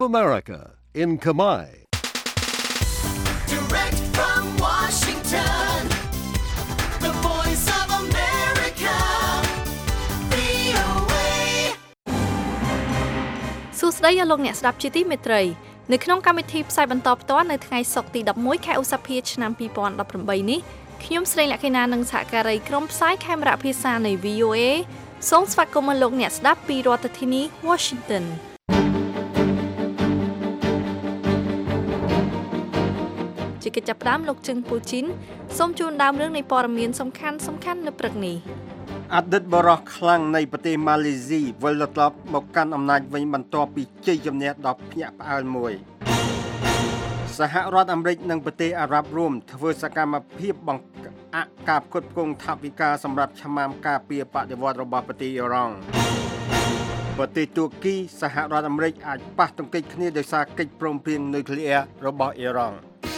America in Khmer. Direct from Washington, the voice of America, VOA. សួស្តីលោកអ្នកស្ដាប់ជាទីមេត្រីនៅក្នុងកម្មវិធីផ្សាយបន្តផ្ទាល់នៅថ្ងៃសុក្រទី11ខែឧសភាឆ្នាំ2018នេះខ្ញុំស្រីលក្ខិណានិងសហការីក្រុមផ្សាយខេមរៈភាសានៃ VOA សូមស្វាគមន៍លោកអ្នកស្ដាប់ពីរដ្ឋធានី Washingtonជាកិច្ចចាប់ផ្ដើមលោកជឹងពូជីនសូមជូនដើមរឿងនៃព័ត៌មានសំខាន់នៅព្រឹកនេះអតីតបរិសុទ្ធខ្លាំងនៃប្រទេសម៉ាឡេស៊ីវិលត្រឡប់មកកាន់អំណាចវិញបន្ទាប់ពីជ័យជំនះដ៏ភ្ញាក់ផ្អើលមួយសហរដ្ឋអាមេរិកនិងប្រទេសអារ៉ាប់រួមធ្វើសកម្មភាពបង្អាក់ការផ្គត់ផ្គង់ថវិកាសម្រាប់ឆ្មាំការពារបដិវត្តរបស់ប្រទេសអ៊ីរ៉ង់ប្រទេសទួរគីសហរដ្ឋអាមេរិកអាចប៉ះទង្គិចគ្នាដោយសារកិច្ចព្រមព្រៀងនុយក្លេអ៊ែររបស់អ៊ីរ៉ង់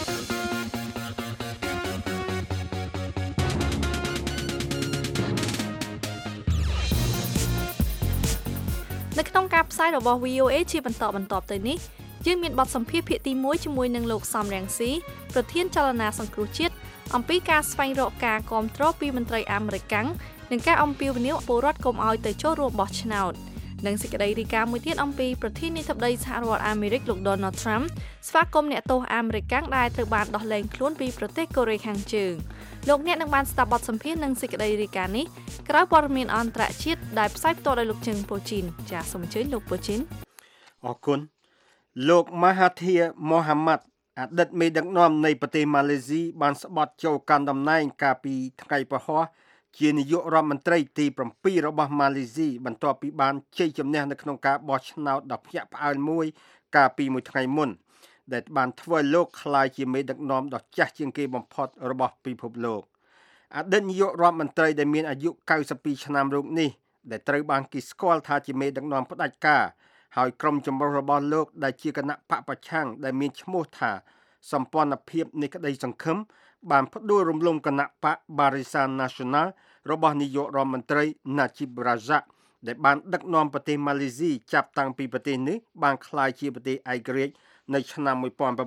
នៅក្នុងការផ្សាយរបស់ VOA ជាបន្តទៅនេះយើងមានបទសម្ភាសន៍ភាគទី1ជាមួយនឹងលោកសំរងស៊ីប្រធានចលនាសង្គ្រោះជាតិអំពីការស្វែងរកការគាំទ្រពីមន្ត្រីអាមេរិកនិងការអំពាវនាវពលរដ្ឋកុំឲ្យទៅចូលរួមបោះឆ្នោតនិងសេចក្តីរាយការណ៍មួយទៀតអំពីប្រធានាធិបតីសហរដ្ឋអាមេរិកលោក Donald Trump ស្វាគមន៍អ្នកទោសអាមេរិកដែលត្រូវបានដោះលែងខ្លួនពីប្រទេសកូរ៉េខាងជើងលោកអ្នកនឹងបានស្ដាប់បទសម្ភាសន៍និងសេចក្តីរាយការណ៍នេះក្រោយព័ត៌មានអន្តរជាតិដែលផ្សាយផ្ទាល់ដោយលោកជឹងពូជីនចាសសូមអញ្ជើញលោកពូជីនអរគុណលោកម៉ាហាធីម៉ូហាម៉ាត់អតីតមេដឹកនាំនៃប្រទេសម៉ាឡេស៊ីបានស្បត់ចូលកាន់តំណែងកាលពីថ្ងៃពហុជានាយករដ្ឋមន្ត្រីទី7របស់ម៉ាឡេស៊ីបន្ទាប់ពីបានជ័យជំនះនៅក្នុងការបោះឆ្នោតដ៏ភ្ញាក់ផ្អើលមួយកាលពីមួយថ្ងៃមុនដែលបានធ្វើឲ្យលោកក្លាយជាមេដឹកនាំដ៏ចាស់ជាងគេបំផុតរបស់ពិភពលោកអតីតនាយករដ្ឋមន្ត្រីដែលមានអាយុ92ឆ្នាំរូបនេះដែលត្រូវបានគេស្គាល់ថាជាមេដឹកនាំផ្ដាច់ការហើយក្រុមចម្រុះរបស់លោកដែលជាគណៈបកប្រឆាំងដែលមានឈ្មោះថាសម្ព័ន្ធភាពនៃក្តីសង្ឃឹមបានផ្ដួលរំលំគណៈបក Barisan Nasional របស់នាយករដ្ឋមន្ត្រី Najib Razak ដែលបានដឹកនាំប្រទេសម៉ាឡេស៊ីចាប់តាំងពីប្រទេសនេះបានក្លាយជាប្រទេសឯករាជ្យនៅឆ្នាំ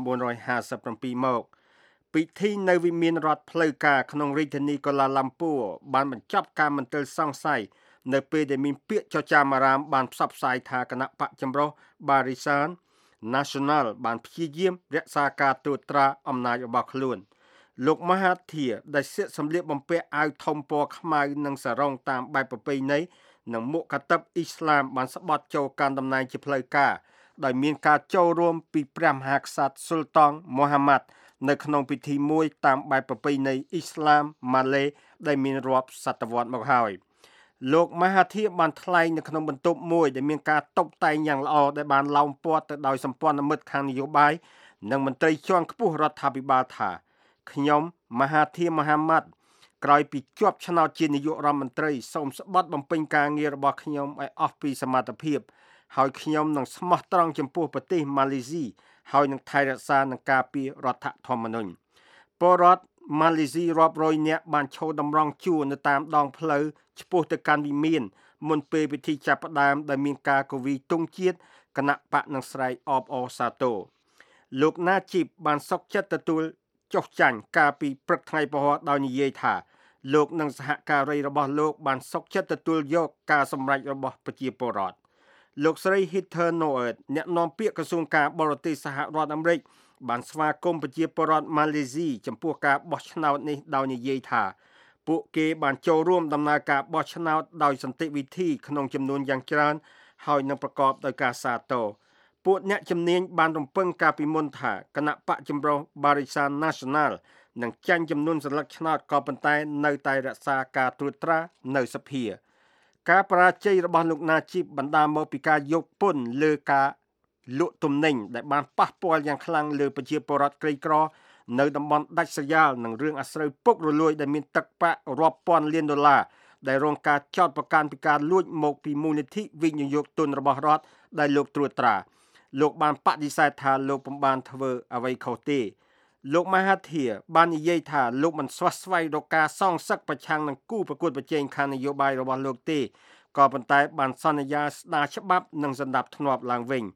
1957មកពិធីនៅវិមានរដ្ឋផ្លូវការក្នុងរាជធានីកូឡាឡាំពូបានបញ្ចប់ការមន្ទិលសង្ស័យនៅពេលដែលមានពាក្យចចាមអារាមបានផ្សព្វផ្សាយថាគណៈបកចម្រុះ Barisan Nasional បានព្យាយាមរក្សាការត្រួតត្រាអំណាចរបស់ខ្លួនលោកមហាធីដែលស្លៀកសម្លៀកបំពាក់អាវធំពណ៌ខ្មៅនិងសារ៉ុងតាមបែបប្រពៃណីនិងមុខកាតិបអ៊ីស្លាមបានស្បត់ចូលកាន់តំណែងជាផ្លូវការដោយមានការចូលរួមពីព្រះមហាក្សត្រស៊ុលតង់មូហាម៉ាត់នៅក្នុងពិធីមួយតាមបែបប្រពៃណីអ៊ីស្លាមម៉ាឡេដែលមានរាប់សតវត្សមកហើយលោកមហាធីបានថ្លែងនៅក្នុងបន្ទប់មួយដែលមានការតុបតែងយ៉ាងល្អដែលបានឡោមព័ទ្ធទៅដោយសម្ព័ន្ធមិត្តខាងនយោបាយនិងមន្ត្រីជាន់ខ្ពស់រដ្ឋាភិបាលថាខ្ញុំមហាធីមហាម៉ាត់ក្រោយពីជាប់ឆ្នោតជានាយករដ្ឋមន្ត្រីសូមស្បត់បំពេញការងាររបស់ខ្ញុំឲ្យអស់ពីសមត្ថភាពហើយខ្ញុំនឹងស្មោះត្រង់ចំពោះប្រទេសម៉ាឡេស៊ីហើយនឹងថែរក្សានិងការពាររដ្ឋធម្មនុញ្ញពលរដ្ឋម៉ាឡេស៊ីរាប់រយនាក់បានឈរតម្រង់ជួរនៅតាមដងផ្លូវឆ្ពោះទៅកាន់វិមានមុនពេលពិធីចាប់ផ្ដើមដែលមានការកវីទង់ជាតិគណៈបកនឹងស្រែកអបអរសាទរលោកណាជីបបានសុកចិត្តទទួលចុះចាញ់កាលពីព្រឹកថ្ងៃពហុដោយនិយាយថាលោកនិងសហការីរបស់លោកបានសុកចិត្តទទួលយកការសម្រេចរបស់ប្រជាពលរដ្ឋលោកស្រី Heather Nauert អ្នកនាំពាក្យក្រសួងការបរទេសសហរដ្ឋអាមេរិកបានស្វាគមន៍ប្រជាពលរដ្ឋម៉ាឡេស៊ីចំពោះការបោះឆ្នោតនេះដោយនិយាយថាពួកគេបានចូលរួមដំណើរការបោះឆ្នោតដោយសន្តិវិធីក្នុងចំនួនយ៉ាងច្រើនហើយនឹងប្រកបដោយការសាទរពួកអ្នកជំនាញបានរំពឹងកាលពីមុនថាគណៈបកចម្រុះ Barisan Nasional នឹងចាញ់ចំនួនសន្លឹកឆ្នោតក៏ប៉ុន្តែនៅតែរក្សាការត្រួតត្រានៅសភាការបរាជ័យរបស់លោកណាជីបបណ្ដាលមកពីការយកពន្ធលើការលក់ទំនិញដែលបានប៉ះពាល់យ៉ាងខ្លាំងលើប្រជាពលរដ្ឋក្រីក្រនៅតំបន់ដាច់ស្រយាលនិងរឿងអាស្រូវពុករលួយដែលមានទឹកប្រាក់រាប់ពាន់លានដុល្លារដែលរងការចោទប្រកាន់ពីការលួចមកពីមូលនិធិវិនិយោគទុនរបស់រដ្ឋដែលលោកត្រួតត្រាលោកបានបដិសេធថាលោកពុំបានធ្វើអ្វីខុសទេលោកមហាធីបាននិយាយថាលោកមិនស្វះស្វែងរកការសងសឹកប្រឆាំងនឹងគូប្រកួតប្រជែងខាងនយោបាយរបស់លោកទេក៏ប៉ុន្តែបានសន្យាស្ដារច្បាប់និងសណ្ដាប់ធ្នាប់ឡើងវិញ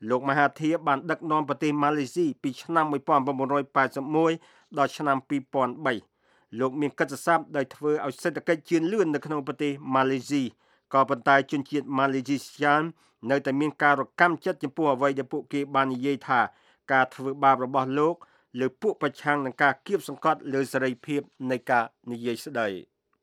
លោកមហាធាបានដឹកនាំប្រទេសម៉ាឡេស៊ីពីឆ្នាំ1981ដល់ឆ្នាំ2003លោកមានកិត្តិស័ព្ទដោយធ្វើឲ្យសេដ្ឋកិច្ចជឿនលឿននៅក្នុងប្រទេសម៉ាឡេស៊ីក៏ប៉ុន្តែជនជាតិម៉ាឡេស៊ីស្នៅតែមានការរកម្មចិត្តចំពោះអ្វីដែលពួកគេបាននិយាយថាការធ្វើបាបរបស់លោកលើពួកប្រឆាំងនឹងការគៀបសង្កត់លើសេរីភាពនៃការនិយាយស្ដី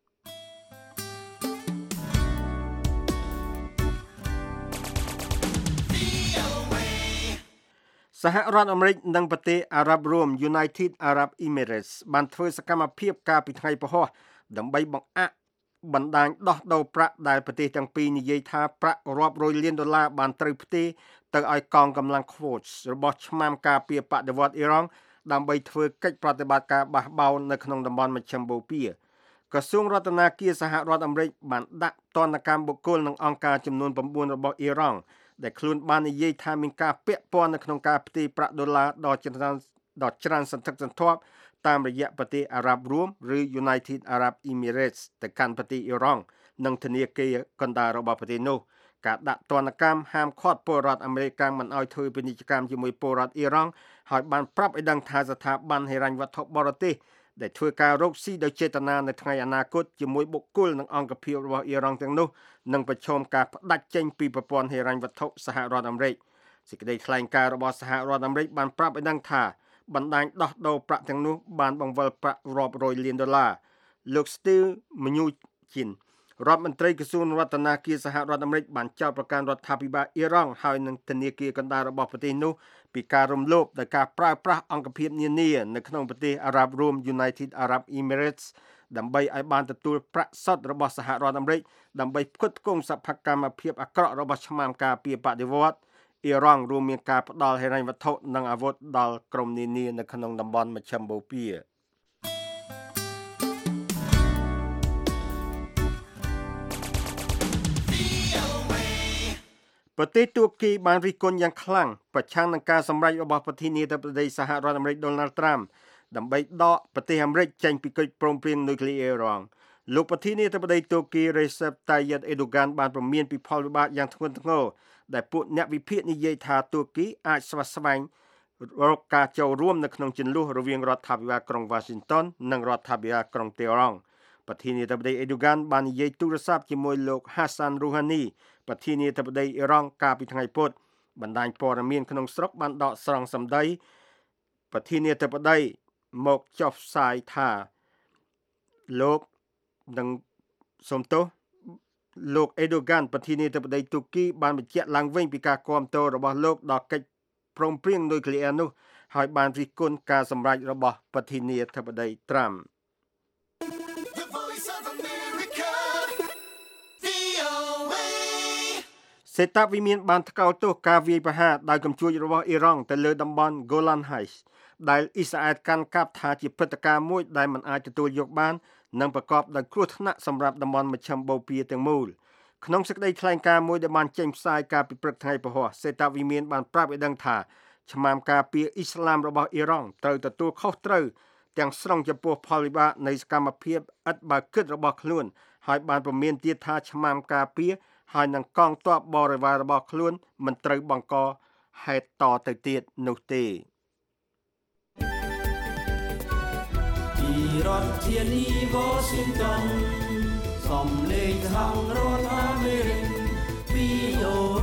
សហរដ្ឋអាមេរិកនិងប្រទេសអារ៉ាប់រួម United Arab Emirates បានធ្វើសកម្មភាពកាលពីថ្ងៃពហុដើម្បីបង្អាក់បណ្ដាញដោះដូរប្រាក់ដែលប្រទេសទាំងពីរនិយាយថាប្រាក់រាប់រយលានដុល្លារបានត្រូវផ្ទេរទៅឲ្យកងកម្លាំង Quds របស់ឆ្មាំការពារបដិវត្តន៍អ៊ីរ៉ង់ដើម្បីធ្វើកិច្ចប្រតិបត្តិការបះបោរនៅក្នុងតំបន់មជ្ឈមបូព៌ាក្រសួងរដ្ឋាភិបាលសហរដ្ឋអាមេរិកបានដាក់ទណ្ឌកម្មបុគ្គលនិងអង្គការចំនួន9របស់អ៊ីរ៉ង់ដែលខ្លួនបាននិយាយថាមានការពាក់ព័ន្ធនៅក្នុងការផ្ទេរប្រាក់ដុល្លារដល់ច្រើនសន្ធឹកសន្ធាប់តាមរយៈប្រទេសអារ៉ាប់រួមឬ United Arab Emirates ទៅកាន់ប្រទេសអ៊ីរ៉ង់និងធនាគារកណ្ដាលរបស់ប្រទេសនោះការដាក់ទណ្ឌកម្មហាមឃាត់ពលរដ្ឋអាមេរិកមិនឲ្យធ្វើពាណិជ្ជកម្មជាមួយពលរដ្ឋអ៊ីរ៉ង់ហើយបានប្រាប់ឲ្យដឹងថាស្ថាប័នហិរញ្ញវត្ថុបរទេសដែលធ្វើការរកស៊ីដោយចេតនានៅថ្ងៃអនាគតជាមួយបុគ្គលនិងអង្គភាពរបស់អ៊ីរ៉ង់ទាំងនោះនឹងប្រឈមការផ្ដាច់ចេញពីប្រព័ន្ធហិរញ្ញវត្ថុសហរដ្ឋអាមេរិកសេចក្តីថ្លែងការណ៍របស់សហរដ្ឋអាមេរិកបានប្រាប់ឲ្យដឹងថាបណ្ដាញដោះដូរប្រាក់ទាំងនោះបានបង្វិលប្រាក់រាប់រយលានដុល្លារលោក Steve Mnuchin រដ្ឋមន្ត្រីក្រសួងរដ្ឋាភិបាលសហរដ្ឋអាមេរិកបានចោទប្រកាន់រដ្ឋាភិបាលអ៊ីរ៉ង់ហើយនឹងធនាគារកណ្ដាលរបស់ប្រទេសនោះពីការរំលោភដោយការប្រើប្រាស់អង្គភាពនានានៅក្នុងប្រទេសអារ៉ាប់រួម United Arab Emirates ដើម្បីឲ្យបានទទួលប្រាក់សុទ្ធរបស់សហរដ្ឋអាមេរិកដើម្បីផ្គត់ផ្គង់សកម្មភាពអាក្រក់របស់ឆ្មាំការពារបដិវត្តន៍អ៊ីរ៉ង់រួមមានការផ្ដល់ហិរញ្ញវត្ថុនិងអាវុធដល់ក្រុមនានានៅក្នុងតំបន់មជ្ឈមបូព៌ាប្រទេសទួរគីបានរិះគន់យ៉ាងខ្លាំងប្រឆាំងនឹងការសម្រេចរបស់ប្រធានាធិបតីសហរដ្ឋអាមេរិក Donald Trump ដើម្បីដកប្រទេសអាមេរិកចេញពីកិច្ចព្រមព្រៀងនុយក្លេអ៊ែរអ៊ីរ៉ង់លោកប្រធានាធិបតីទួរគី Recep Tayyip Erdogan បានព្រមានពីផលវិបាកយ៉ាងធ្ងន់ធ្ងរដែលពួកអ្នកវិភាគនិយាយថាទួរគីអាចស្វះស្វែងរកការចូលរួមនៅក្នុងជម្លោះរវាងរដ្ឋាភិបាលក្រុង Washington និងរដ្ឋាភិបាលក្រុង Tehran ប្រធានាធិបតី Erdogan បាននិយាយទូរស័ព្ទជាមួយលោក Hassan Rouhani ប្រធានាធិបតីអ៊ីរ៉ង់កាលពីថ្ងៃពុធបណ្ដាញព័ត៌មានក្នុងស្រុកបានដកស្រង់សម្ដីប្រធានាធិបតីមកចុះផ្សាយថាលោកនឹងសំទោសលោក Erdogan ប្រធានាធិបតីទួរគីបានបញ្ជាក់ឡើងវិញពីការគាំទ្ររបស់លោកដល់កិច្ចព្រមព្រៀងនុយក្លេអ៊ែរនោះហើយបានរិះគន់ការសម្រេចរបស់ប្រធានាធិបតី Trumpសេតាវិមានបានថ្កោលទោសការវាយប្រហារដោយកំជួចរបស់អ៊ីរ៉ង់ទៅលើតំបន់ Golan Heights ដែលអ៊ីស្រាអែលកាន់កាប់ថាជាព្រឹត្តិការណ៍មួយដែលមិនអាចទទួលយកបាននិងប្រកបដោយគ្រោះថ្នាក់សម្រាប់តំបន់មជ្ឈមបូព៌ាទាំងមូលក្នុងសេចក្តីថ្លែងការណ៍មួយដែលបានចេញផ្សាយកាលពីព្រឹកថ្ងៃពហុសេតាវិមានបានប្រាប់ឲ្យដឹងថាឆ្មាំការពារអ៊ីស្លាមរបស់អ៊ីរ៉ង់ត្រូវទទួលខុសត្រូវទាំងស្រុងចំពោះផលវិបាកនៃសកម្មភាពឥតបើគិតរបស់ខ្លួនហើយបានព្រមានទៀតថាឆ្មាំការពារហើយនឹងកងទ័ពបរិវាររបស់ខ្លួនមិនត្រូវបង្កហេតុតទៅទៀតនោះទេពីរដ្ឋធានី Washington សំឡេងសហរដ្ឋអាមេរិក VOA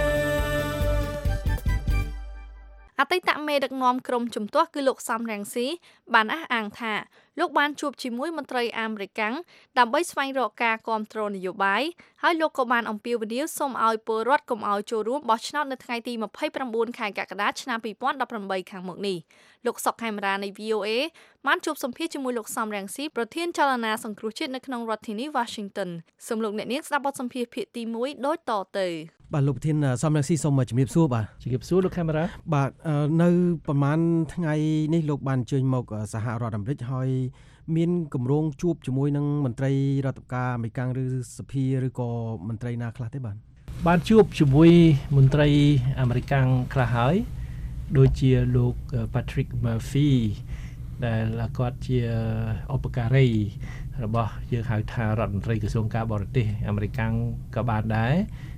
អតីតមេដឹកនាំក្រុមជំទាស់គឺលោកសំរងស៊ីបានអះអាងថាលោកបានជួបជាមួយមន្ត្រីអាមេរិកដើម្បីស្វែងរកការគាំទ្រនយោបាយហើយលោកក៏បានអំពាវនាវសូមឲ្យពលរដ្ឋកុំឲ្យចូលរួមបោះឆ្នោតនៅថ្ងៃទី29ខែកក្កដាឆ្នាំ2018ខាងមុខនេះលោកសុកខេមរានៃ VOA បានជួបសម្ភាសជាមួយលោកសំរងស៊ីប្រធានចលនាសង្គ្រោះជាតិនៅក្នុងរដ្ឋធានី Washington សូមលោកអ្នកនាងស្ដាប់បទសម្ភាសភាគទី1ដូចតទៅបាទលោកប្រធានសំរងស៊ីសូមជំរាបសួរបាទជំរាបសួរលោកខេមរាបាទនៅប្រហែលថ្ងៃនេះលោកបានអញ្ជើញមកសហរដ្ឋអាមេរិកហើយមានគម្រោងជួបជាមួយនឹងមន្ត្រីរដ្ឋាភិបាលអាមេរិកឬសភាឬក៏មន្ត្រីណាខ្លះទេបាទបានជួបជាមួយមន្ត្រីអាមេរិកខ្លះហើយដូចជាលោក Patrick Murphy ដែលគាត់ជាឧបការីរបស់យើងហៅថារដ្ឋមន្ត្រីក្រសួងការបរទេសអាមេរិកក៏បានដែរ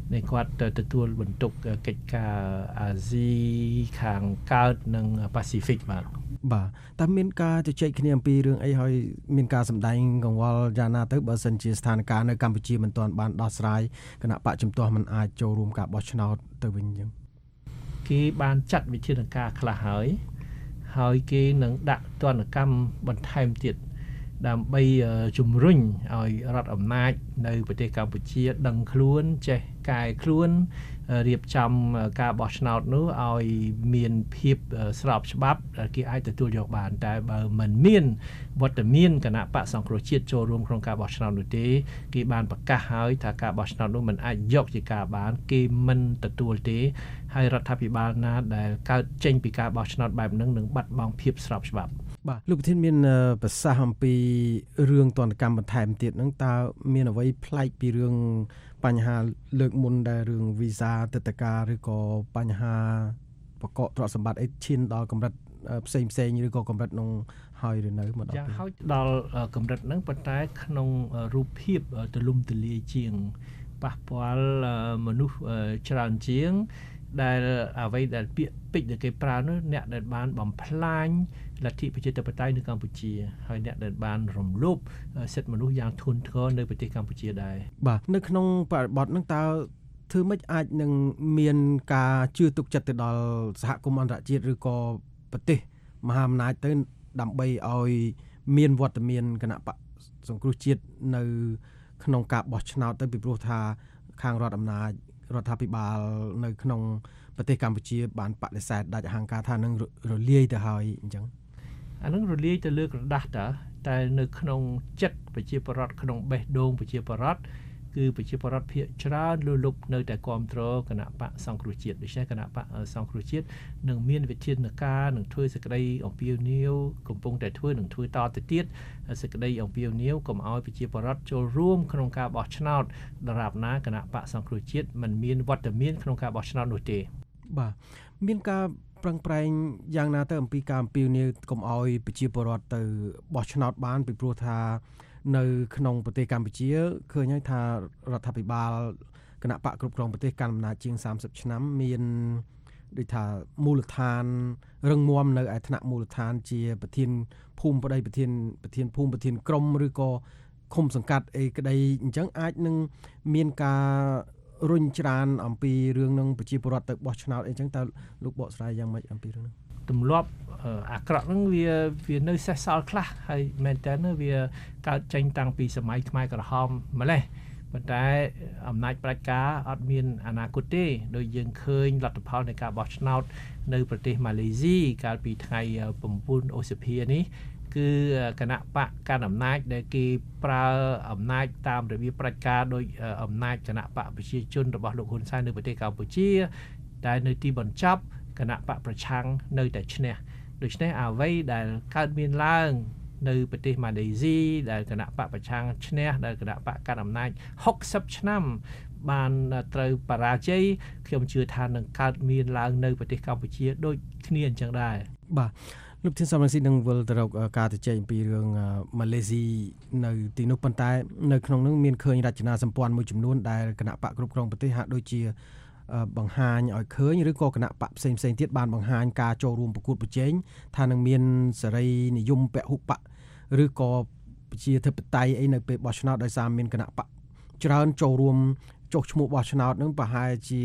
នៃគាត់ទទួលបន្ទុកកិច្ចការអាស៊ីខាងកើតនិង Pacific បាទតើមានការជជែកគ្នាអំពីរឿងអីហើយមានការសម្ដែងកង្វល់យ៉ាងណាទៅបើសិនជាស្ថានភាពនៅកម្ពុជាមិនទាន់បានដោះស្រាយគណៈបកជំទាស់មិនអាចចូលរួមការបោះឆ្នោតទៅវិញអញ្ចឹងគេបានចាត់វិធានការខ្លះហើយគេនឹងដាក់ទណ្ឌកម្មបន្ថែមទៀតដើម្បីជំរុញឲ្យរដ្ឋអំណាចនៅប្រទេសកម្ពុជាដឹងខ្លួនចេះកែខ្លួនរៀបចំការបោះឆ្នោតនោះឲ្យមានភាពស្របច្បាប់គេអាចទទួលយកបានតែបើមិនមានវត្តមានគណៈបកសង្គ្រោះជាតិចូលរួមក្នុងការបោះឆ្នោតនោះទេគេបានប្រកាសហើយថាការបោះឆ្នោតនោះមិនអាចយកជាការបានគេមិនទទួលទេហើយរដ្ឋាភិបាលណាដែលកើតចេញពីការបោះឆ្នោតបែបហ្នឹងនឹងបាត់បង់ភាពស្របច្បាប់បាទលោកប្រធានមានប្រសាសន៍អំពីរឿងទណ្ឌកម្មបន្ថែមទៀតហ្នឹងតើមានអ្វីប្លែកពីរឿងបញ្ហាលើកមុនដែលរឿងវីសាទិដ្ឋាការឬក៏បញ្ហាបកកទ្រព្យសម្បត្តិអីឈានដល់កម្រិតផ្សេងឬក៏កម្រិតនោះហើយឬនៅមកដល់យ៉ាងហើយដល់កម្រិតហ្នឹងប៉ុន្តែក្នុងរូបភាពទលំទលាយជាងប៉ះពាល់មនុស្សច្រើនជាងដែលអ្វីដែលពាក្យពេចន៍ដែលគេប្រើនោះអ្នកដែលបានបំផ្លាញលទ្ធិប្រជាធិបតេយ្យនៅកម្ពុជាហើយអ្នកដែលបានរំលោភសិទ្ធិមនុស្សយ៉ាងធ្ងន់ធ្ងរនៅប្រទេសកម្ពុជាដែរបាទនៅក្នុងបរិបទហ្នឹងតើធ្វើម៉េចអាចនឹងមានការជឿទុកចិត្តទៅដល់សហគមន៍អន្តរជាតិឬក៏ប្រទេសមហាអំណាចទៅដើម្បីឲ្យមានវត្តមានគណៈបកសង្គ្រោះជាតិនៅក្នុងការបោះឆ្នោតទៅពីព្រោះថាខាងរដ្ឋអំណាចរដ្ឋាភិបាលនៅក្នុងប្រទេសកម្ពុជាបានបដិសេធដាច់អហង្ការថានឹងរលាយទៅហើយអញ្ចឹងអានឹងរលាយទៅលើក្រដាស់តែនៅក្នុងចិត្តប្រជាពលរដ្ឋក្នុងបេះដូងប្រជាពលរដ្ឋគឺប្រជាពលរដ្ឋភាគច្រើនលុលប់នៅតែគ្រប់គ្រងគណៈបកសង្គ្រោះជាតិដូច្នេះគណៈបកសង្គ្រោះជាតិនឹងមានវិធានការនឹងធ្វើសេចក្តីអំពាវនាវកំពុងតែធ្វើនឹងធ្វើតទៅទៀតសេចក្តីអំពាវនាវកុំឲ្យប្រជាពលរដ្ឋចូលរួមក្នុងការបោះឆ្នោតដរាបណាគណៈបកសង្គ្រោះជាតិមិនមានវត្តមានក្នុងការបោះឆ្នោតនោះទេបាទមានការប្រឹងប្រែងយ៉ាងណាទៅអំពីការអំពាវនាវកុំឲ្យប្រជាពលរដ្ឋទៅបោះឆ្នោតបានពីព្រោះថានៅក្នុងប្រទេសកម្ពុជាឃើញហើយថារដ្ឋាភិបាលគណៈបកគ្រប់គ្រងប្រទេសកាន់អំណាចជាង30ឆ្នាំមានដូចថាមូលដ្ឋានរឹងមាំនៅឯថ្នាក់មូលដ្ឋានជាប្រធានភូមិប្តីប្រធានភូមិប្រធានក្រុមឬក៏ឃុំសង្កាត់អីក្តីអញ្ចឹងអាចនឹងមានការរុញច្រានអំពីរឿងនឹងប្រជាពលរដ្ឋទៅបោះឆ្នោតអីចឹងតើលោកបកស្រាយយ៉ាងម៉េចអំពីរឿងហ្នឹងទម្លាប់អាក្រក់ហ្នឹងវានៅសេសសល់ខ្លះហើយមែនតើវាកើតចេញតាំងពីសម័យខ្មែរក្រហមម្លេះប៉ុន្តែអំណាចប្រជាការអត់មានអនាគតទេដោយយើងឃើញលទ្ធផលនៃការបោះឆ្នោតនៅប្រទេសម៉ាឡេស៊ីកាលពីថ្ងៃ9ឧសភានេះគឺគណៈបកកាន់អំណាចដែលគេប្រើអំណាចតាមរបៀបប្រជាការដោយអំណាចគណៈបកប្រជាជនរបស់លោកហ៊ុនសែននៅប្រទេសកម្ពុជាតែនៅទីបញ្ចប់គណៈបកប្រឆាំងនៅតែឈ្នះដូច្នេះអ្វីដែលកើតមានឡើងនៅប្រទេសម៉ាឡេស៊ីដែលគណៈបកប្រឆាំងឈ្នះដែលគណៈបកកាន់អំណាច60ឆ្នាំបានត្រូវបរាជ័យខ្ញុំជឿថានឹងកើតមានឡើងនៅប្រទេសកម្ពុជាដូចគ្នាអញ្ចឹងដែរបាទលោកធានសំរងស៊ីនឹងវិលទៅរកការជជែកអំពីរឿងម៉ាឡេស៊ីនៅទីនោះប៉ុន្តែនៅក្នុងនោះមានឃើញរចនាសម្ព័ន្ធមួយចំនួនដែលគណៈបកគ្រប់គ្រងប្រទេសហាក់ដូចជាបង្ហាញឲ្យឃើញឬក៏គណៈបកផ្សេងទៀតបានបង្ហាញការចូលរួមប្រកួតប្រជែងថានឹងមានសេរីនិយមពហុបកឬក៏ប្រជាធិបតេយ្យអីនៅពេលបោះឆ្នោតដោយសារមានគណៈបកច្រើនចូលរួមចុះឈ្មោះបោះឆ្នោតនឹងប្រហែលជា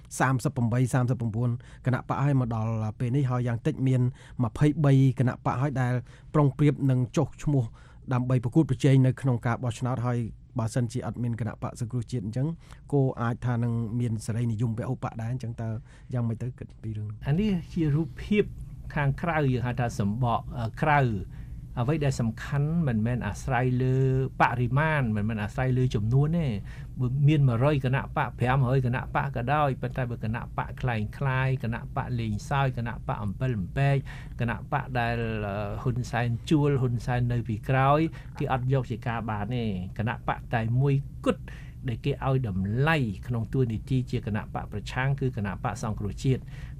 38 39គណៈបកឲ្យមកដល់ពេលនេះហើយយ៉ាងតិចមាន23គណៈបកឲ្យដែលប្រុងប្រៀបនឹងចុះឈ្មោះដើម្បីប្រកួតប្រជែងនៅក្នុងការបោះឆ្នោតហើយបើសិនជាអត់មានគណៈបកសង្គ្រោះជាតិអញ្ចឹងក៏អាចថានឹងមានសេរីនិយមពហុបកដែរអញ្ចឹងតើយ៉ាងម៉េចទៅគិតពីរឿងអានេះជារូបភាពខាងក្រៅយើងហៅថាសម្បកក្រៅអ្វីដែលសំខាន់មិនមែនអាស្រ័យលើបរិមាណមិនមែនអាស្រ័យលើចំនួនទេបើមាន100គណៈបក500គណៈបកក៏ដោយប៉ុន្តែបើគណៈបកคล้ายគណៈបកលេងសើចគណៈបកអំពិលអំពែកគណៈបកដែលហ៊ុនសែនជួលហ៊ុនសែននៅពីក្រោយគេអត់យកជាការបានទេគណៈបកតែមួយគត់ដែលគេឲ្យតម្លៃក្នុងតួនាទីជាគណៈបកប្រឆាំងគឺគណៈបកសង្គ្រោះជាតិ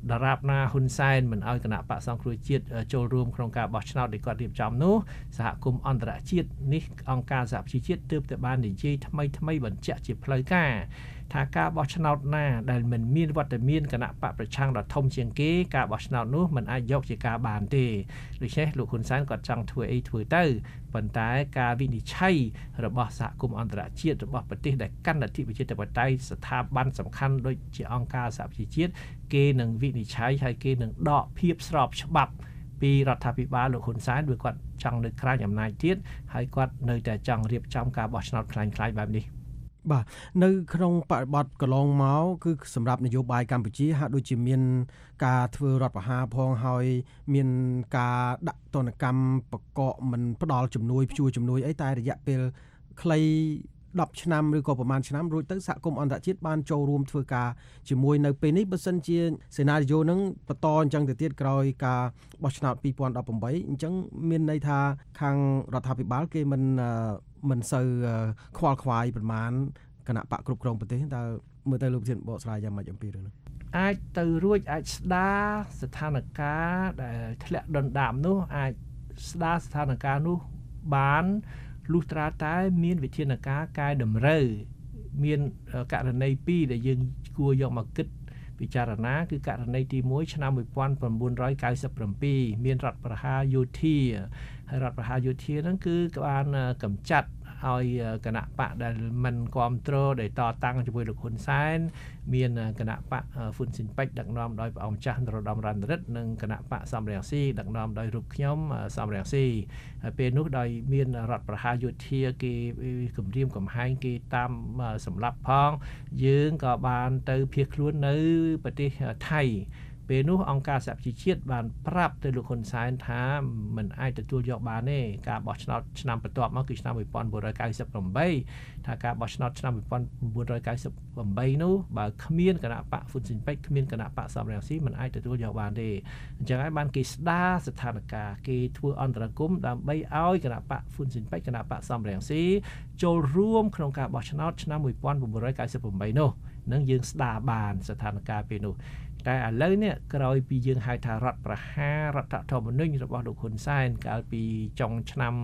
ដរាបណាហ៊ុនសែនមិនឲ្យគណៈបកសង្គ្រោះជាតិចូលរួមក្នុងការបោះឆ្នោតដែលគាត់រៀបចំនោះសហគមន៍អន្តរជាតិនេះអង្គការសហប្រជាជាតិទើបតែបាននិយាយថ្មីបញ្ជាក់ជាផ្លូវការថាការបោះឆ្នោតណាដែលមិនមានវត្តមានគណៈបកប្រឆាំងដ៏ធំជាងគេការបោះឆ្នោតនោះមិនអាចយកជាការបានទេដូច្នេះលោកហ៊ុនសែនគាត់ចង់ធ្វើអីធ្វើទៅប៉ុន្តែការវិនិច្ឆ័យរបស់សហគមន៍អន្តរជាតិរបស់ប្រទេសដែលកាន់លទ្ធិប្រជាធិបតេយ្យស្ថាប័នសំខាន់ដូចជាអង្គការសហប្រជាជាតិគេនឹងវិនិច្ឆ័យហើយគេនឹងដកភាពស្របច្បាប់ពីរដ្ឋាភិបាលលោកហ៊ុនសែនព្រោះគាត់ចង់នៅក្រៅអំណាចទៀតហើយគាត់នៅតែចង់រៀបចំការបោះឆ្នោតខ្លាំងៗបែបនេះបាទនៅក្នុងបរិបទកន្លងមកគឺសម្រាប់នយោបាយកម្ពុជាហាក់ដូចជាមានការធ្វើរដ្ឋប្រហារផងហើយមានការដាក់ទណ្ឌកម្មបកកមិនផ្ដល់ជំនួយព្យួរជំនួយអីតែរយៈពេលខ្លី10ឆ្នាំឬក៏ប្រហែលឆ្នាំរួចទៅសហគមន៍អន្តរជាតិបានចូលរួមធ្វើការជាមួយនៅពេលនេះបើសិនជាសេណារីយ៉ូនឹងបន្តអញ្ចឹងទៅទៀតក្រោយការបោះឆ្នោត2018អញ្ចឹងមានន័យថាខាងរដ្ឋាភិបាលគេមិនសូវខ្វល់ខ្វាយប្រមាណគណៈបកគ្រប់គ្រងប្រទេសតើមើលទៅលោកប្រធានបកស្រាយយ៉ាងម៉េចអំពីរឿងនេះអាចទៅរួចអាចស្ដារស្ថានភាពដែលធ្លាក់ដុនដាបនោះអាចស្ដារស្ថានភាពនោះបានលុះត្រាតែមានវិធានការកែតម្រូវមានករណី2ដែលយើងគួរយកមកគិតពិចារណាគឺករណីទី1ឆ្នាំ1997មានរដ្ឋប្រហារយោធាហើយរដ្ឋប្រហារយោធាហ្នឹងគឺបានកម្ចាត់ឲ្យគណៈបកដែលមិនគ្រប់គ្រងដែលតតាំងជាមួយលោកហ៊ុនសែនមានគណៈបកហ្វុនស៊ីនប៉ិចដឹកនាំដោយព្រះអង្គម្ចាស់នរោត្តមរណរដ្ឋនិងគណៈបកសំរងស៊ីដឹកនាំដោយរូបខ្ញុំសំរងស៊ីហើយពេលនោះដោយមានរដ្ឋប្រហារយោធាគេគម្រាមកំហែងគេតាមសម្លាប់ផងយើងក៏បានទៅភៀសខ្លួននៅប្រទេសថៃពេលនោះអង្គការសហប្រជាជាតិបានប្រាប់ទៅលោកហ៊ុនសែនថាមិនអាចទទួលយកបានទេការបោះឆ្នោតឆ្នាំបន្ទាប់មកគឺឆ្នាំ1998ថាការបោះឆ្នោតឆ្នាំ1998នោះបើគ្មានគណៈបកហ្វុនស៊ីនប៉ិចគ្មានគណៈបកសំរងស៊ីមិនអាចទទួលយកបានទេអញ្ចឹងហើយបានគេស្ដារស្ថានភាពគេធ្វើអន្តរាគមន៍ដើម្បីឲ្យគណៈបកហ្វុនស៊ីនប៉ិចគណៈបកសំរងស៊ីចូលរួមក្នុងការបោះឆ្នោតឆ្នាំ1998នោះនឹងយើងស្ដារបានស្ថានភាពពេលនោះតែឥឡូវនេះក្រោយពីយើងហៅថារដ្ឋប្រហាររដ្ឋធម្មនុញ្ញរបស់លោកហ៊ុនសែនកាលពីចុងឆ្នាំ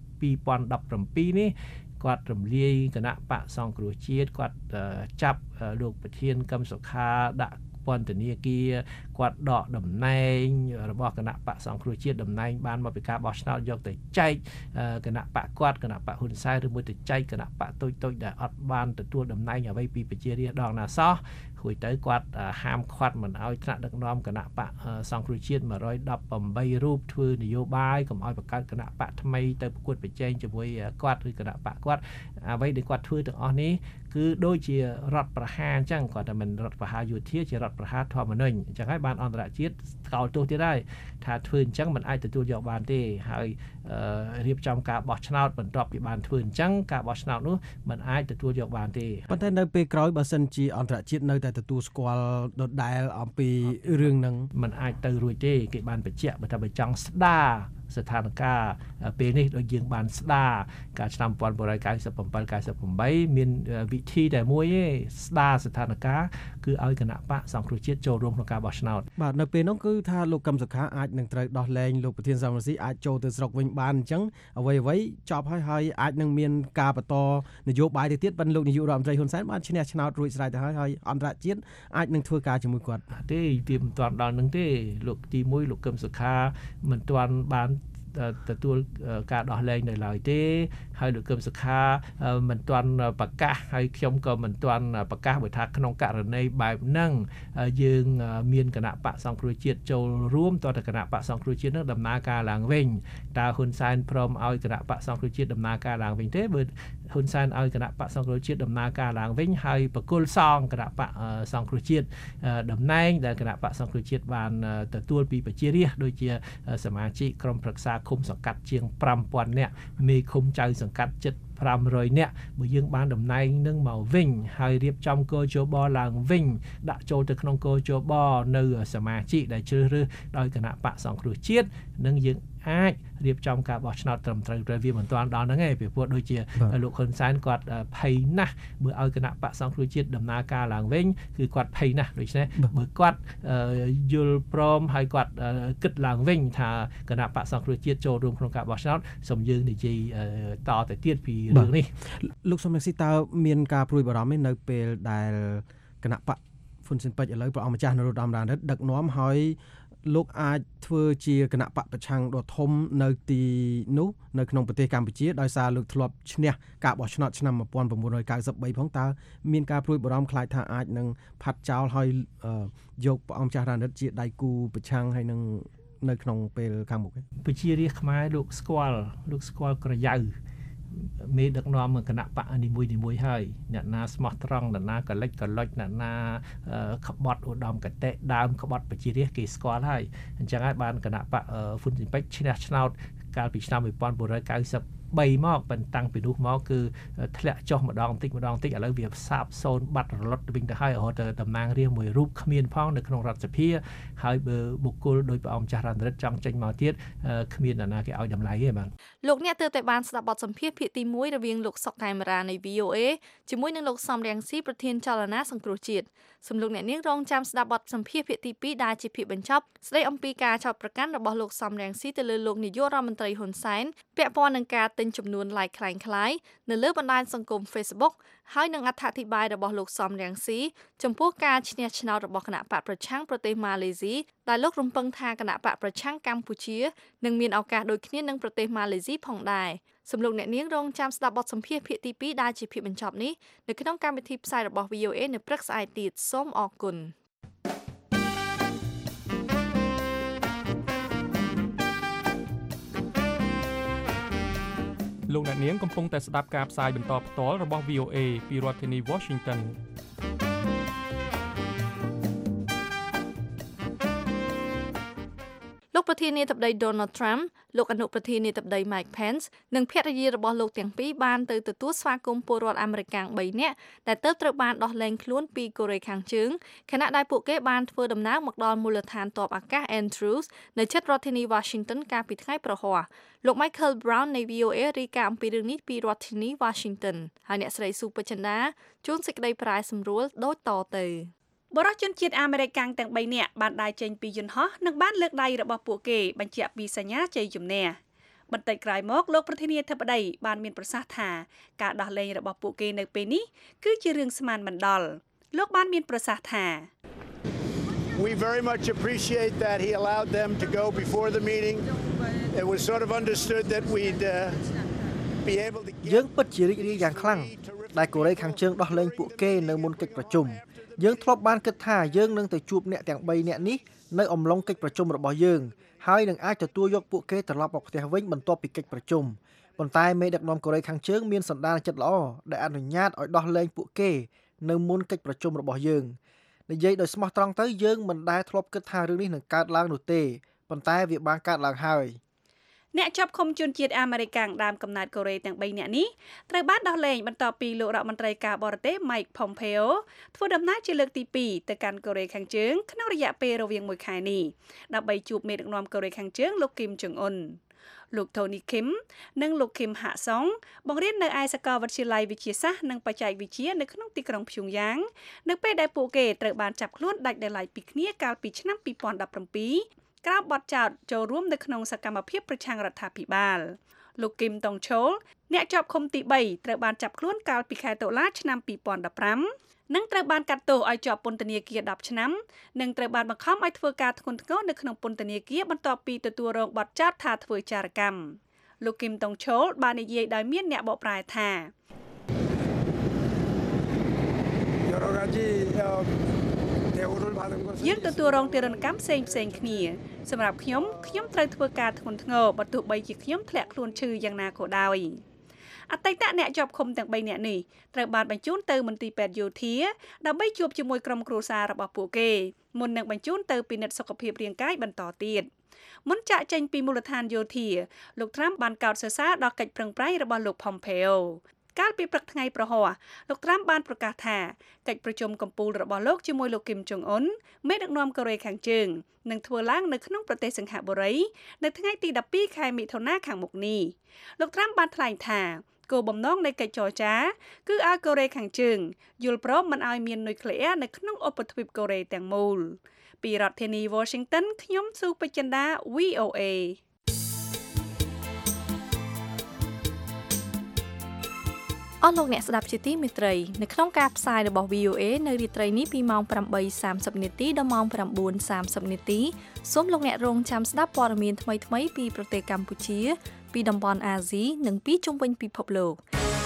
2017នេះគាត់រំលាយគណៈបកសង្គ្រោះជាតិគាត់ចាប់លោកប្រធានកឹមសុខាដាក់ពន្ធនាគារគាត់ដកតំណែងរបស់គណៈបកសង្គ្រោះជាតិតំណែងបានមកពីការបោះឆ្នោតយកទៅចែកគណៈបកគាត់គណៈបកហ៊ុនសែនឬមួយទៅចែកគណៈបកតូចៗដែលអត់បានទទួលតំណែងអ្វីពីប្រជារាស្ត្រដងណាសោះរួចទៅគាត់ហាមឃាត់មិនឲ្យថ្នាក់ដឹកនាំគណៈបកសង្គ្រោះជាតិ118រូបធ្វើនយោបាយកុំឲ្យបង្កើតគណៈបកថ្មីទៅប្រកួតប្រជែងជាមួយគាត់ឬគណៈបកគាត់អ្វីដែលគាត់ធ្វើទាំងអស់នេះគឺដូចជារដ្ឋប្រហារអញ្ចឹងគាត់តែមិនរដ្ឋប្រហារយោធាជារដ្ឋប្រហារធម្មនុញ្ញអញ្ចឹងហើយបានអន្តរជាតិកោតទោសទៀតហើយថាធ្វើអញ្ចឹងមិនអាចទទួលយកបានទេហើយរៀបចំការបោះឆ្នោតបន្ទាប់ពីបានធ្វើអញ្ចឹងការបោះឆ្នោតនោះមិនអាចទទួលយកបានទេប៉ុន្តែនៅពេលក្រោយបើសិនជាអន្តរជាតិនៅតែទទួលស្គាល់ដដែលអំពីរឿងហ្នឹងមិនអាចទៅរួចទេគេបានបញ្ជាក់បើថាបើចង់ស្ដារស្ថានភាពពេលនេះដូចយើងបានស្ដារកាលឆ្នាំ1997-98មានវិធីតែមួយទេស្ដារស្ថានភាពគឺឲ្យគណៈបកសង្គ្រោះជាតិចូលរួមក្នុងការបោះឆ្នោតបាទនៅពេលនោះគឺថាលោកកឹមសុខាអាចនឹងត្រូវដោះលែងលោកប្រធានសំរងស៊ីអាចចូលទៅស្រុកវិញបានអញ្ចឹងអ្វីចប់ហើយអាចនឹងមានការបន្តនយោបាយទៅទៀតប៉ុន្តែលោកនាយករដ្ឋមន្ត្រីហ៊ុនសែនបានឈ្នះឆ្នោតរួចស្រេចទៅហើយអន្តរជាតិអាចនឹងធ្វើការជាមួយគាត់ទេទីមិនទាន់ដល់នឹងទេលោកទី1លោកកឹមសុខាមិនទាន់បានទទួលការដោះលែងនៅឡើយទេហើយលោកកឹមសុខាមិនទាន់ប្រកាសហើយខ្ញុំក៏មិនទាន់ប្រកាសបើថាក្នុងករណីបែបហ្នឹងយើងមានគណៈបកសង្គ្រោះជាតិចូលរួមតើគណៈបកសង្គ្រោះជាតិនឹងដំណើរការឡើងវិញតើហ៊ុនសែនព្រមឲ្យគណៈបកសង្គ្រោះជាតិដំណើរការឡើងវិញទេបើហ៊ុនសែនឲ្យគណៈបកសង្គ្រោះជាតិដំណើរការឡើងវិញហើយបកគលសងគណៈបកសង្គ្រោះជាតិតំណែងដែលគណៈបកសង្គ្រោះជាតិបានទទួលពីប្រជារាស្ត្រដូចជាសមាជិកក្រុមប្រឹក្សាឃុំសង្កាត់ជាង 5000 នាក់មេឃុំចៅសង្កាត់ជិត500នាក់បើយើងបានតំណែងនឹងមកវិញហើយរៀបចំកោជបឡើងវិញដាក់ចូលទៅក្នុងកោជបនៅសមាជិកដែលជ្រើសរើសដោយគណៈបកសង្គ្រោះជាតិនឹងយើងអាចរៀបចំការបោះឆ្នោតត្រឹមត្រូវវាមិនទាន់ដល់ហ្នឹងទេពីព្រោះដូចជាលោកហ៊ុនសែនគាត់ភ័យណាស់បើឲ្យគណៈបកសង្គ្រោះជាតិដំណើរការឡើងវិញគឺគាត់ភ័យណាស់ដូច្នេះបើគាត់យល់ព្រមហើយគាត់គិតឡើងវិញថាគណៈបកសង្គ្រោះជាតិចូលរួមក្នុងការបោះឆ្នោតសូមយើងនិយាយតទៅទៀតពីរឿងនេះលោកសំរងស៊ីតើមានការព្រួយបារម្ភទេនៅពេលដែលគណៈបកហ៊ុនស៊ិនប៉ិចឥឡូវព្រះអង្គម្ចាស់នរោត្តមរណរដ្ឋដឹកនាំហើយលោកអាចធ្វើជាគណៈបកប្រឆាំងដ៏ធំនៅទីនោះនៅក្នុងប្រទេសកម្ពុជាដោយសារលោកធ្លាប់ឈ្នះការបោះឆ្នោតឆ្នាំ1993ផងតើមានការព្រួយបារម្ភខ្លាចថាអាចនឹងផាត់ចោលហើយយកព្រះអង្គម្ចាស់រណរដ្ឋជាដៃគូប្រឆាំងហើយនឹងនៅក្នុងពេលខាងមុខប្រជារាស្ត្រខ្មែរលោកស្គាល់ក្រយៅមេដឹកនាំគណៈបកនីមួយហើយអ្នកណាស្មោះត្រង់អ្នកណាកលិចអ្នកណាក្បត់ឧត្តមកតេដើមក្បត់ប្រជារាស្ត្រគេស្គាល់ហើយអញ្ចឹងហើយបានគណៈបកហ៊ុនស៊ិនប៉ិចឈ្នះឆ្នោតកាលពីឆ្នាំ1993មកប៉ុន្តែតាំងពីនោះមកគឺធ្លាក់ចុះម្ដងបន្តិចឥឡូវវាសាបសូន្យបាត់រលត់វិញទៅហើយរហូតដល់តំណាងរាស្ត្រមួយរូបគ្មានផងនៅក្នុងរដ្ឋសភាហើយបើបុគ្គលដោយព្រះអង្គម្ចាស់រណរដ្ឋចង់ចេញមកទៀតគ្មានអ្នកណាគេឲ្យតម្លៃទេបាទលោកអ្នកទើបតែបានស្ដាប់បទសម្ភាសន៍ភាគទី1រវាងលោកសុកកែមរានៃ VOA ជាមួយនឹងលោកសំរងស៊ីប្រធានចលនាសង្គ្រោះជាតិសូមលោកអ្នកនាងរងចាំស្ដាប់បទសម្ភាសន៍ភាគទី2ដែលជាភាគបញ្ចប់ស្ដីអំពីការចោទប្រកាន់របស់លោកសំរងស៊ីទៅលើលោកនាយករដ្ឋមន្ត្រីហ៊ុនសែនពាក់ព័ន្ធនឹងការទិញចំនួន like คล้ายៗនៅលើបណ្ដាញសង្គម Facebook ហើយនឹងអត្ថាធិប្បាយរបស់លោកសំរងស៊ីចំពោះការឈ្នះឆ្នោតរបស់គណៈបកប្រឆាំងប្រទេសម៉ាឡេស៊ីដែលលោករំពឹងថាគណៈបកប្រឆាំងកម្ពុជានឹងមានឱកាសដូចគ្នានឹងប្រទេសម៉ាឡេស៊ីផងដែរសំលោកអ្នកនាងរងចាំស្ដាប់បទសម្ភាសន៍ភាគទី2ដែលជាភាគបញ្ចប់នេះនៅក្នុងកម្មវិធីផ្សាយរបស់ VOA នៅព្រឹកស្អែកទៀតសូមអរគុណលោកអ្នកនាងកំពុងតែស្ដាប់ការផ្សាយបន្តផ្ទាល់របស់ VOA ពីរដ្ឋធានី Washington លោកប្រធានាធិបតី Donald Trump លោកអនុប្រធានាធិបតី Mike Pence និងភរិយារបស់លោកទាំងពីរបានទៅទទួលស្វាគមន៍ពលរដ្ឋអាមេរិក3នាក់ដែលទើបត្រូវបានដោះលែងខ្លួនពីកូរ៉េខាងជើងខណៈដែលពួកគេបានធ្វើដំណើរមកដល់មូលដ្ឋានទ័ពអាកាស Andrews នៅជិតរដ្ឋធានី Washington កាលពីថ្ងៃប្រហ័សលោក Michael Brown នៃ VOA រាយការណ៍អំពីរឿងនេះពីរដ្ឋធានី Washington ហើយអ្នកស្រីស៊ូបចិន្តាជួនសេចក្តីប្រាយសម្រួលដូចតទៅបរិជនជាតិអាមេរិកទាំង3នាក់បានដើរចេញពីយន្តហោះនិងបានលើកដៃរបស់ពួកគេបញ្ជាក់ពីសញ្ញាជ័យជំនះបន្តិចក្រោយមកលោកប្រធានាធិបតីបានមានប្រសាសន៍ថាការដោះលែងរបស់ពួកគេនៅពេលនេះគឺជារឿងស្មានមិនដល់លោកបានមានប្រសាសន៍ថា We very much appreciate that he allowed them to go before the meeting. It was sort of understood that we'd be able to យើងពិតជារីករាយយ៉ាងខ្លាំងដែលកូរ៉េខាងជើងដោះលែងពួកគេនៅមុនកិច្ចប្រជុំយើងធ្លាប់បានគិតថាយើងនឹងទៅជួបអ្នកទាំង3នាក់នេះនៅអំឡុងកិច្ចប្រជុំរបស់យើងហើយនឹងអាចទទួលយកពួកគេត្រឡប់មកផ្ទះវិញបន្ទាប់ពីកិច្ចប្រជុំប៉ុន្តែមេដឹកនាំកូរ៉េខាងជើងមានសន្តានចិត្តល្អដែលអនុញ្ញាតឲ្យដោះលែងពួកគេនៅមុនកិច្ចប្រជុំរបស់យើងនិយាយដោយស្មោះត្រង់ទៅយើងមិនដែលធ្លាប់គិតថារឿងនេះនឹងកើតឡើងនោះទេប៉ុន្តែវាបានកើតឡើងហើយអ្នកជាប់ឃុំជនជាតិអាមេរិកដើមកំណើតកូរ៉េទាំង3នាក់នេះត្រូវបានដោះលែងបន្ទាប់ពីលោករដ្ឋមន្ត្រីការបរទេស Mike Pompeo ធ្វើដំណើរជាលើកទី2ទៅកាន់កូរ៉េខាងជើងក្នុងរយៈពេលរវាង1ខែនេះដើម្បីជួបមេដឹកនាំកូរ៉េខាងជើងលោក Kim Jong Un លោក Tony Kim និងលោក Kim Ha Song បង្រៀននៅឯសាកលវិទ្យាល័យវិទ្យាសាស្ត្រនិងបច្ចេកវិទ្យានៅក្នុងទីក្រុងព្យុងយ៉ាងនៅពេលដែលពួកគេត្រូវបានចាប់ខ្លួនដាច់ដោយឡែកពីគ្នាកាលពីឆ្នាំ2017ក្រោមបទចោទចូលរួមនៅក្នុងសកម្មភាពប្រឆាំងរដ្ឋាភិបាលលោក Kim Tong Chol អ្នកជាប់ឃុំទី3ត្រូវបានចាប់ខ្លួនកាលពីខែតុលាឆ្នាំ2015និងត្រូវបានកាត់ទោសឲ្យជាប់ពន្ធនាគារ10ឆ្នាំនិងត្រូវបានបង្ខំឲ្យធ្វើការធ្ងន់ធ្ងរនៅក្នុងពន្ធនាគារបន្ទាប់ពីទទួលរងបទចោទថាធ្វើចារកម្មលោក Kim Tong Chol បាននិយាយដោយមានអ្នកបកប្រែថាយើងទទួលរងទារុណកម្មផ្សេងគ្នាសម្រាប់ខ្ញុំត្រូវធ្វើការធ្ងន់ធ្ងរបើទោះបីជាខ្ញុំធ្លាក់ខ្លួនឈឺយ៉ាងណាក៏ដោយអតីតអ្នកជាប់ឃុំទាំង3នាក់នេះត្រូវបានបញ្ជូនទៅមន្ទីរពេទ្យយោធាដើម្បីជួបជាមួយក្រុមគ្រួសាររបស់ពួកគេមុននឹងបញ្ជូនទៅពិនិត្យសុខភាពរាងកាយបន្តទៀតមុនចាក់ចេញពីមូលដ្ឋានយោធាលោក Trump បានកោតសរសើរដល់កិច្ចប្រឹងប្រែងរបស់លោក Pompeo កាលពីព្រឹកថ្ងៃប្រហ័សលោកត្រាំបានប្រកាសថាកិច្ចប្រជុំកំពូលរបស់លោកជាមួយលោកគឹមចុងអ៊ុនមេដឹកនាំកូរ៉េខាងជើងនឹងធ្វើឡើងនៅក្នុងប្រទេសសិង្ហបុរីនៅថ្ងៃទី12ខែមិថុនាខាងមុខនេះលោកត្រាំបានថ្លែងថាគោលបំណងនៃកិច្ចចរចាគឺឲ្យកូរ៉េខាងជើងយល់ព្រមមិនឲ្យមាននុយក្លេអ៊ែរនៅក្នុងឧបទ្វីបកូរ៉េទាំងមូលពីរដ្ឋធានី Washington ខ្ញុំស៊ូពេជ្រចិន្តា VOAអស់លោកអ្នកស្ដាប់ជាទីមេត្រីនៅក្នុងការផ្សាយរបស់ VOA នៅរាត្រីនេះពីម៉ោង 8:30 នាទីដល់ម៉ោង 9:30 នាទីសូមលោកអ្នករងចាំស្ដាប់ព័ត៌មានថ្មីៗពីប្រទេសកម្ពុជាពីតំបន់អាស៊ីនិងពីជុំវិញពិភពលោក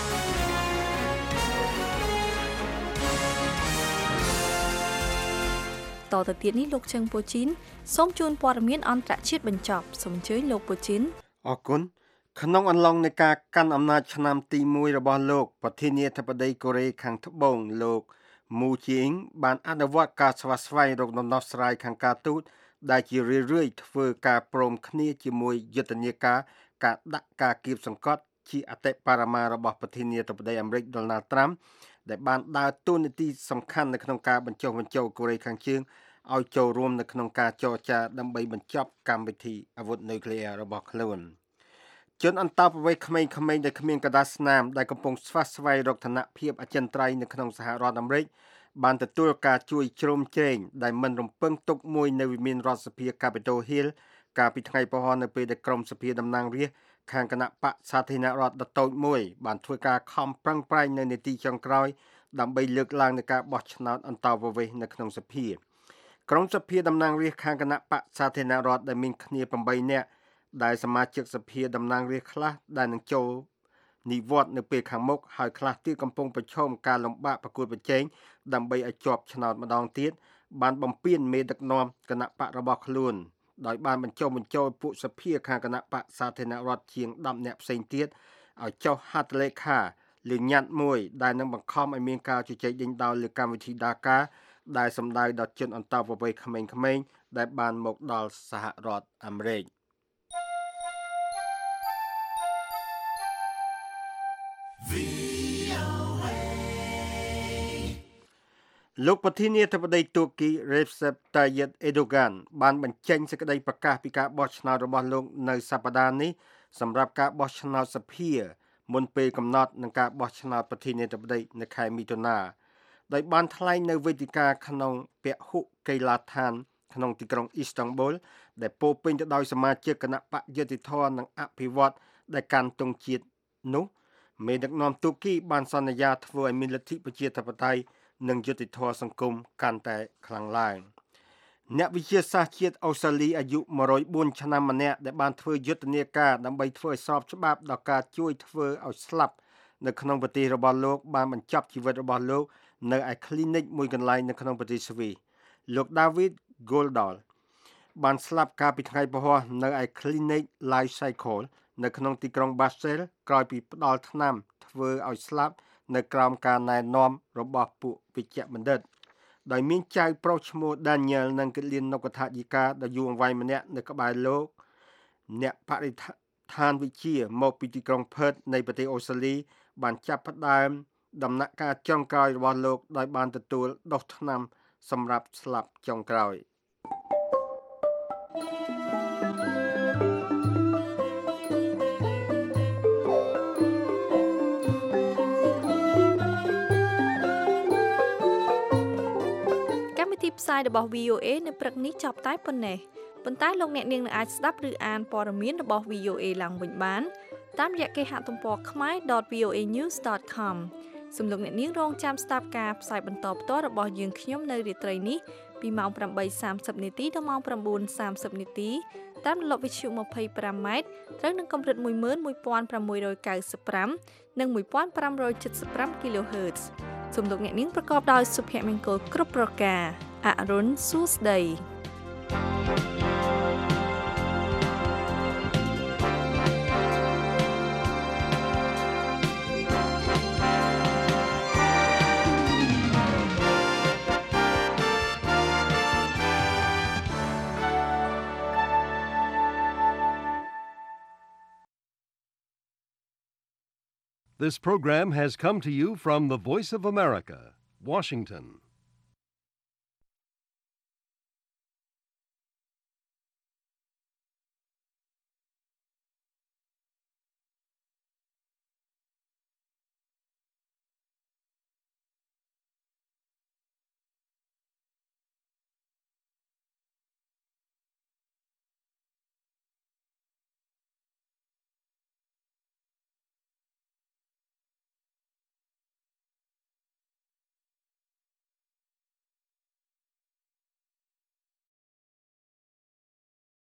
តទៅទៀតនេះលោកជឹងពូជីនសូមជូនព័ត៌មានអន្តរជាតិបញ្ចប់សូមអញ្ជើញលោកពូជីនអរគុណក្នុងអំឡុងនៃការកាន់អំណាចឆ្នាំទី1របស់លោកប្រធានាធិបតីកូរ៉េខាងត្បូងលោកមូជីងបានអនុវត្តការស្វាស្វែងរកដំណោះស្រាយខាងការទូតដែលជារឿយៗធ្វើការព្រមគ្នាជាមួយយុទ្ធនាការដាក់ការគៀបសង្កត់ជាអតិបរមារបស់ប្រធានាធិបតីអាមេរិក Donald Trump ដែលបានដើរតួនាទីសំខាន់នៅក្នុងការបញ្ចុះបញ្ចូលកូរ៉េខាងជើងឲ្យចូលរួមនៅក្នុងការចរចាដើម្បីបញ្ចប់កម្មវិធីអាវុធនុយក្លេអ៊ែររបស់ខ្លួនជនអន្តោប្រវេសន៍ក្មេងៗដែលគ្មានកដាស្នាមដែលកំពុងស្វះស្វែងរកឋានភាពអចិន្ត្រៃយ៍នៅក្នុងសហរដ្ឋអាមេរិកបានទទួលការជួយជ្រោមជ្រែងដែលមិនរំពឹងទុកមួយនៅវិមានរដ្ឋសភា Capitol Hill កាលពីថ្ងៃពហុនៅពេលដែលក្រុមសភាតំណាងរាស្ត្រខាងគណៈបកសាធារណរដ្ឋដ៏តូចមួយបានធ្វើការខំប្រឹងប្រែងនៅនាទីចុងក្រោយដើម្បីលើកឡើងនៃការបោះឆ្នោតអន្តោប្រវេសន៍នៅក្នុងសភាក្រុមសភាតំណាងរាស្ត្រខាងគណៈបកសាធារណរដ្ឋដែលមានគ្នា8នាក់ដែលសមាជិកសភាតំណាងរាស្ត្រខ្លះដែលនឹងចូលនិវត្តន៍នៅពេលខាងមុខហើយខ្លះទៀតកំពុងប្រឈមការលំបាកប្រកួតប្រជែងដើម្បីឲ្យជាប់ឆ្នោតម្ដងទៀតបានបំពេញមេដឹកនាំគណៈបករបស់ខ្លួនដោយបានបញ្ចុះបញ្ចូលពួកសភាខាងគណៈបកសាធារណរដ្ឋជាង10នាក់ផ្សេងទៀតឲ្យចុះហត្ថលេខាលើញត្តិមួយដែលនឹងបង្ខំឲ្យមានការជជែកដេញដោលលើកម្មវិធីដាកាដែលសម្ដៅដល់ជនអន្តោប្រវេសន៍ក្មេងៗដែលបានមកដល់សហរដ្ឋអាមេរិកលោកប្រធានាធិបតីទូគី Recep Tayyip Erdogan បានបញ្ចេញសេចក្តីប្រកាសពីការបោះឆ្នោតរបស់លោកនៅសប្តាហ៍នេះសម្រាប់ការបោះឆ្នោតសភាមុនពេលកំណត់នឹងការបោះឆ្នោតប្រធានាធិបតីនៅខែមិថុនាដោយបានថ្លែងនៅវេទិកាក្នុងពហុកីឡដ្ឋានក្នុងទីក្រុងអ៊ីស្តង់ប៊ុលដែលពោរពេញទៅដោយសមាជិកគណៈបកយុត្តិធម៌និងអភិវឌ្ឍដែលកាន់ទង់ជាតិនោះមេដឹកនាំទូគីបានសន្យាធ្វើឲ្យមានលទ្ធិប្រជាធិបតេយ្យនិងយុត្តិធម៌សង្គមកាន់តែខ្លាំងឡើងអ្នកវិទ្យាសាស្ត្រជាតិអូស្ត្រាលីអាយុ104ឆ្នាំម្នាក់ដែលបានធ្វើយុទ្ធនាការដើម្បីធ្វើឲ្យស្របច្បាប់ដល់ការជួយធ្វើឲ្យស្លាប់នៅក្នុងប្រទេសរបស់លោកបានបញ្ចប់ជីវិតរបស់លោកនៅឯ clinic មួយកន្លែងនៅក្នុងប្រទេសស្វីសលោក David Goldal បានស្លាប់កាលពីថ្ងៃពហុនៅឯ clinic Life Cycle នៅក្នុងទីក្រុង Basel ក្រោយពីផ្ដល់ថ្នាំធ្វើឲ្យស្លាប់នៅក្រោមការណែនាំរបស់ពួកវិជ្ជបណ្ឌិតដោយមានចៅប្រុសឈ្មោះ Daniel និងគិលានុកថាយិកាដ៏យូរអង្វែងម្នាក់នៅក្បែរលោកអ្នកបរិស្ថានវិទ្យាមកពីទីក្រុង Perth នៃប្រទេសអូស្ត្រាលីបានចាប់ផ្ដើមដំណាក់កាលចុងក្រោយរបស់លោកដោយបានទទួលដុសថ្នាំសម្រាប់ស្លាប់ចុងក្រោយផ្សាយរបស់ VOA នៅព្រឹកនេះចប់តែប៉ុណ្ណេះប៉ុន្តែលោកអ្នកនាងនឹងអាចស្ដាប់ឬអានព័ត៌មានរបស់ VOA ឡើងវិញបានតាមរយៈគេហទំព័រ khmer.voanews.com សូមលោកអ្នកនាងរងចាំស្ដាប់ការផ្សាយបន្តផ្ទាល់របស់យើងខ្ញុំនៅរាត្រីនេះពីម៉ោង 8:30 នាទីដល់ម៉ោង 9:30 នាទីតាមរលកវិទ្យុ 25M ត្រូវនឹងកម្រិត 11695 និង 1575 kHz សូមលោកអ្នកនាងប្រកបដោយសុភមង្គលគ្រប់ប្រការអរុនសួស្តី This program has come to you from the Voice of America, Washington.